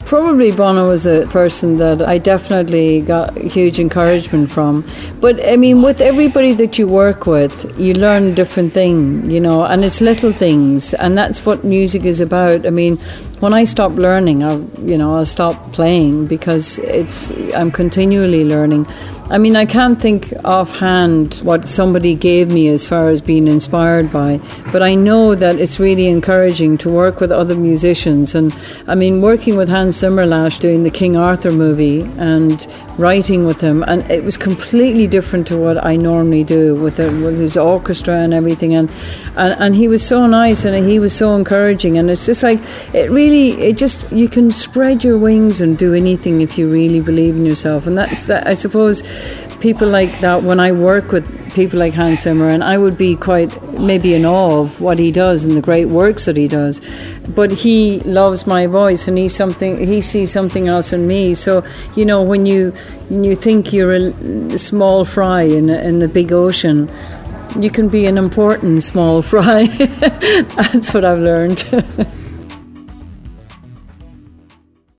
Probably Bono was a person that I definitely got huge encouragement from. But I mean, with everybody that you work with, you learn different things, you know, and it's little things, and that's what music is about. I mean, when I stop learning, I'll stop playing, because I'm continually learning. I mean, I can't think offhand what somebody gave me as far as being inspired by, but I know that it's really encouraging to work with other musicians. And I mean, working with Hans Zimmer last, doing the King Arthur movie and writing with him, and it was completely different to what I normally do with his orchestra and everything. And he was so nice, and he was so encouraging, and it's just like, you can spread your wings and do anything if you really believe in yourself. And that's that. I suppose people like that, when I work with people like Hans Zimmer, and I would be quite maybe in awe of what he does and the great works that he does, but he loves my voice, and he sees something else in me. So, you know, when you think you're a small fry in the big ocean, you can be an important small fry. That's what I've learned.